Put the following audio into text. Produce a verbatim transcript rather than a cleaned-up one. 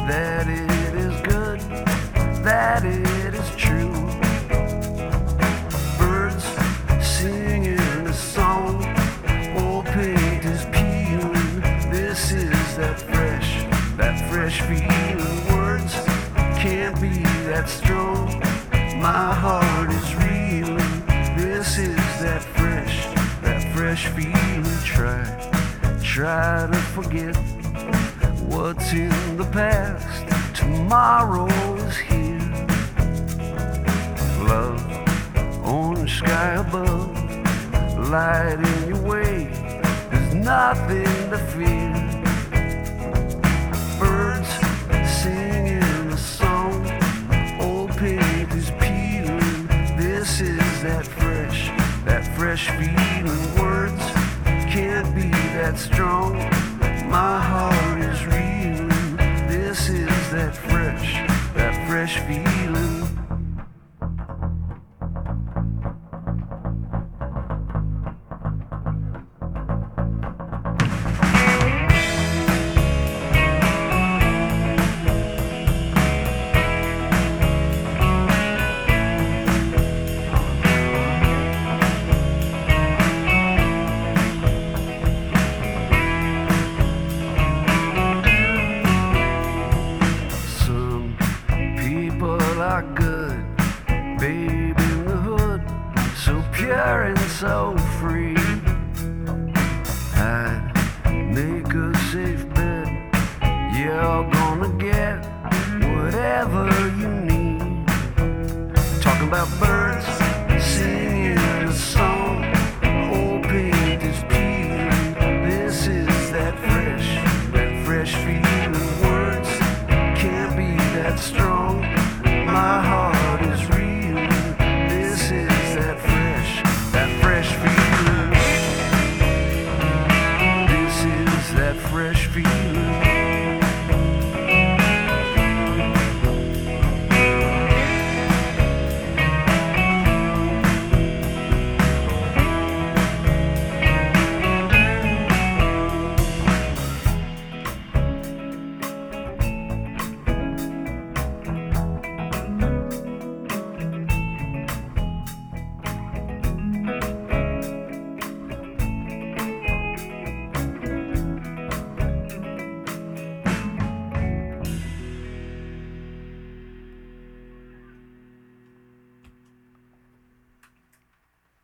that it is good, that it is true. Birds singing a song, old paint is peeling. This is that fresh, that fresh feeling. Words can't be that strong, my heart is reeling. This is that fresh, that fresh feeling. Try, try to forget what's in the past. Tomorrow is here. Love on the sky above, light in your way. There's nothing to fear. Birds singing a song, old paint is peeling. This is that fresh, that fresh feeling. Words can't be that strong, my heart is reeling. This is that fresh, that fresh feeling. Are good, babe in the hood, so pure and so free. I'd make a safe bet, you're gonna get whatever you need. Talking about birds singing a song, old paint is peeling. This is that fresh, that fresh feeling. Words can't be that strong, my heart is reeling. This is that fresh, that fresh feeling. This is that fresh feeling.